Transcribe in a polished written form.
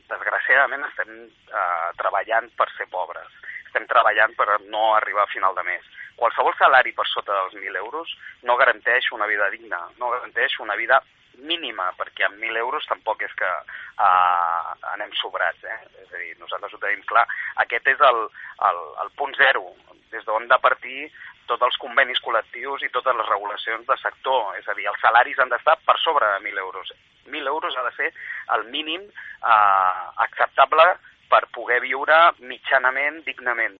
desgraciadament estem treballant per ser pobres. Estem treballant per no arribar a final de mes. Qualsevol salari per sota dels 1.000 euros no garanteix una vida digna, no garanteix una vida mínima, perquè amb 1.000 euros tampoc és que anem sobrats, És a dir, nosaltres ho tenim clar. Aquest és el punt zero, des d'on de partir tots els convenis col·lectius i totes les regulacions de sector. És a dir, els salaris han d'estar per sobre de 1.000 euros. 1.000 euros ha de ser el mínim acceptable per poder viure mitjanament, dignament.